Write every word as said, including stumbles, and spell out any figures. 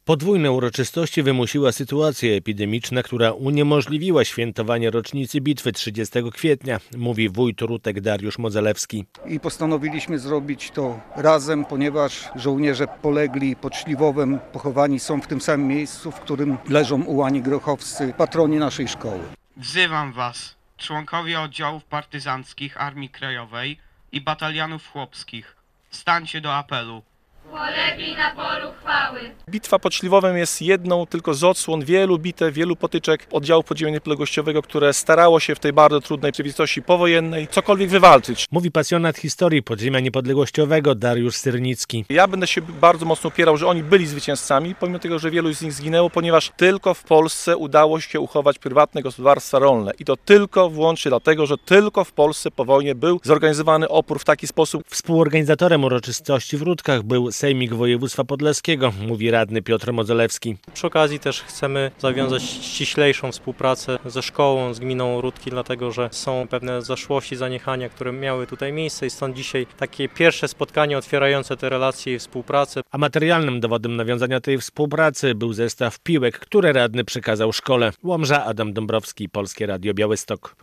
Podwójne uroczystości wymusiła sytuacja epidemiczna, która uniemożliwiła świętowanie rocznicy bitwy trzydziestego kwietnia, mówi wójt Rutek Dariusz Modzelewski. I postanowiliśmy zrobić to razem, ponieważ żołnierze polegli pod Śliwowem pochowani są w tym samym miejscu, w którym leżą ułani grochowscy, patroni naszej szkoły. Wzywam was, członkowie oddziałów partyzanckich Armii Krajowej i batalionów chłopskich. Stańcie do apelu. Polegli na polu chwały. Bitwa pod Śliwowem jest jedną tylko z odsłon wielu bitew, wielu potyczek oddziału podziemia niepodległościowego, które starało się w tej bardzo trudnej rzeczywistości powojennej cokolwiek wywalczyć. Mówi pasjonat historii podziemia niepodległościowego Dariusz Syrnicki. Ja będę się bardzo mocno upierał, że oni byli zwycięzcami, pomimo tego, że wielu z nich zginęło, ponieważ tylko w Polsce udało się uchować prywatne gospodarstwa rolne. I to tylko wyłącznie dlatego, że tylko w Polsce po wojnie był zorganizowany opór w taki sposób. Współorganizatorem uroczystości w Rutkach był Sejmik Województwa Podlaskiego, mówi radny Piotr Modzelewski. Przy okazji też chcemy zawiązać ściślejszą współpracę ze szkołą, z gminą Rutki, dlatego że są pewne zaszłości, zaniechania, które miały tutaj miejsce i stąd dzisiaj takie pierwsze spotkanie otwierające te relacje i współpracę. A materialnym dowodem nawiązania tej współpracy był zestaw piłek, które radny przekazał szkole. Łomża, Adam Dąbrowski, Polskie Radio Białystok.